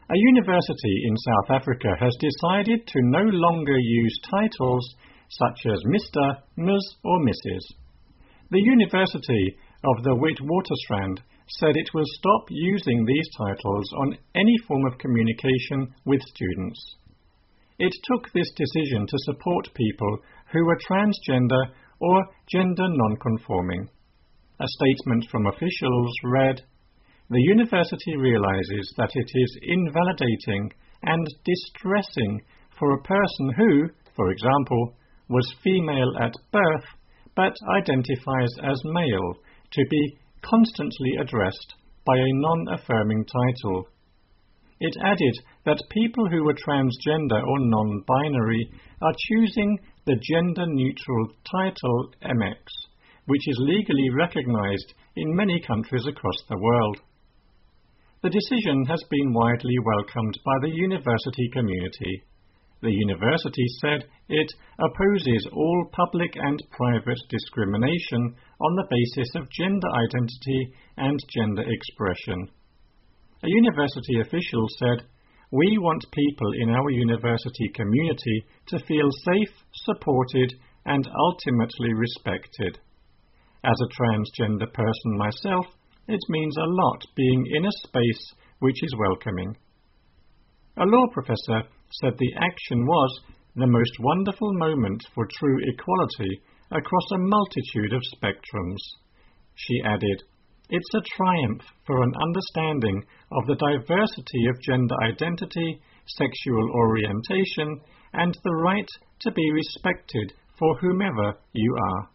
A university in South Africa has decided to no longer use titles such as Mr., Ms. or Mrs. The University of the Witwatersrand said it will stop using these titles on any form of communication with students. It took this decision to support people who were transgender or gender non-conforming. A statement from officials read, "The university realizes that it is invalidating and distressing for a person who, for example, was female at birth but identifies as male to be constantly addressed by a non-affirming title." It added that people who were transgender or non-binary are choosing the gender-neutral title MX, which is legally recognized in many countries across the world. The decision has been widely welcomed by the university community. The university said it opposes all public and private discrimination on the basis of gender identity and gender expression. A university official said, "We want people in our university community to feel safe, supported, and ultimately respected. As a transgender person myself, it means a lot being in a space which is welcoming." A law professor said the action was the most wonderful moment for true equality across a multitude of spectrums. She added, "It's a triumph for an understanding of the diversity of gender identity, sexual orientation, and the right to be respected for whomever you are."